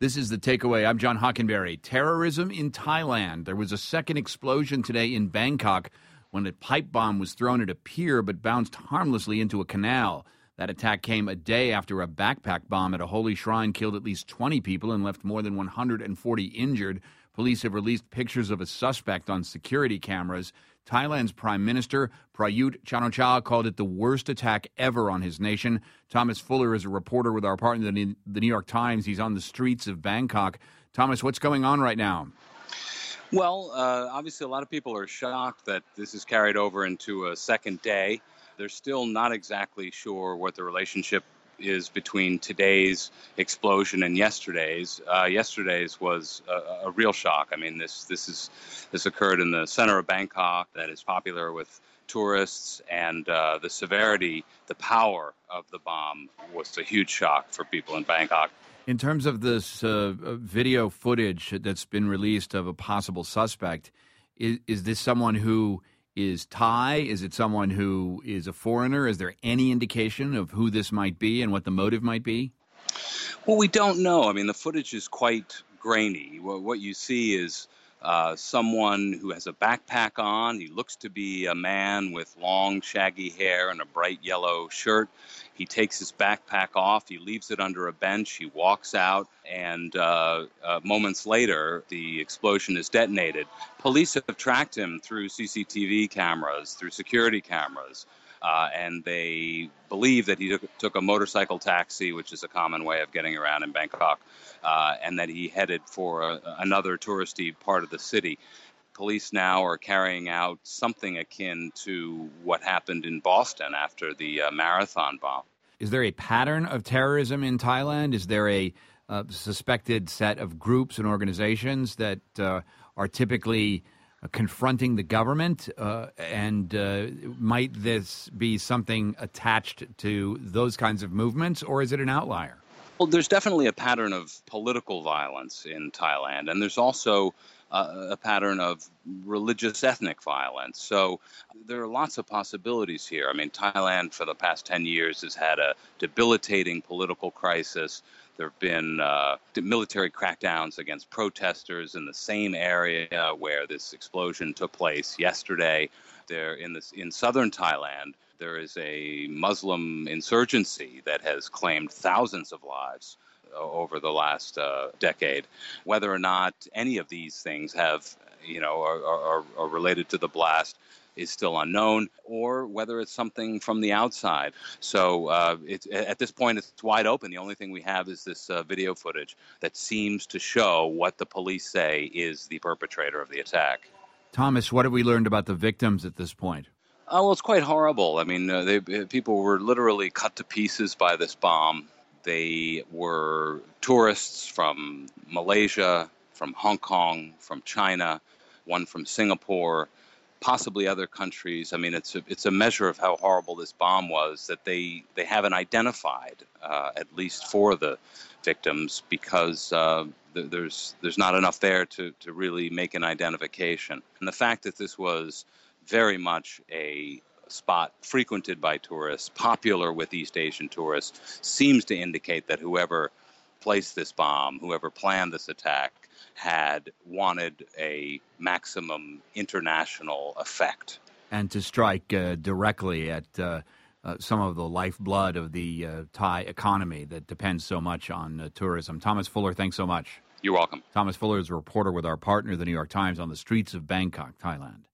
This is The Takeaway. I'm John Hockenberry. Terrorism in Thailand. There was a second explosion today in Bangkok when a pipe bomb was thrown at a pier but bounced harmlessly into a canal. That attack came a day after a backpack bomb at a holy shrine killed at least 20 people and left more than 140 injured. Police have released pictures of a suspect on security cameras. Thailand's Prime Minister, Prayut Chan-o-cha, called it the worst attack ever on his nation. Thomas Fuller is a reporter with our partner, the New York Times. He's on the streets of Bangkok. Thomas, what's going on right now? Well, obviously a lot of people are shocked that this is carried over into a second day. They're still not exactly sure what the relationship is between today's explosion and yesterday's. Yesterday's was a real shock. I mean, this occurred in the center of Bangkok, that is popular with tourists, and the severity, the power of the bomb was a huge shock for people in Bangkok. In terms of this video footage that's been released of a possible suspect, is this someone who is Thai? Is it someone who is a foreigner? Is there any indication of who this might be and what the motive might be? Well, we don't know. I mean, the footage is quite grainy. What you see is someone who has a backpack on. He looks to be a man with long, shaggy hair and a bright yellow shirt. He takes his backpack off. He leaves it under a bench. He walks out, and moments later, the explosion is detonated. Police have tracked him through CCTV cameras, through security cameras, and they believe that he took a motorcycle taxi, which is a common way of getting around in Bangkok, and that he headed for another touristy part of the city. Police now are carrying out something akin to what happened in Boston after the marathon bomb. Is there a pattern of terrorism in Thailand? Is there a suspected set of groups and organizations that are typically confronting the government? And might this be something attached to those kinds of movements, or is it an outlier? Well, there's definitely a pattern of political violence in Thailand, and there's also a pattern of religious ethnic violence. So there are lots of possibilities here. I mean, Thailand for the past 10 years has had a debilitating political crisis. There have been military crackdowns against protesters in the same area where this explosion took place yesterday. In southern Thailand, there is a Muslim insurgency that has claimed thousands of lives over the last decade. Whether or not any of these things are related to the blast is still unknown, or whether it's something from the outside. So at this point, it's wide open. The only thing we have is this video footage that seems to show what the police say is the perpetrator of the attack. Thomas, what have we learned about the victims at this point? Well, it's quite horrible. I mean, people were literally cut to pieces by this bomb. They were tourists from Malaysia, from Hong Kong, from China, one from Singapore, possibly other countries. I mean, it's a measure of how horrible this bomb was that they haven't identified, at least for the victims, because there's not enough there to really make an identification. And the fact that this was very much a spot frequented by tourists, popular with East Asian tourists, seems to indicate that whoever placed this bomb, whoever planned this attack, had wanted a maximum international effect. And to strike directly at some of the lifeblood of the Thai economy that depends so much on tourism. Thomas Fuller, thanks so much. You're welcome. Thomas Fuller is a reporter with our partner, the New York Times, on the streets of Bangkok, Thailand.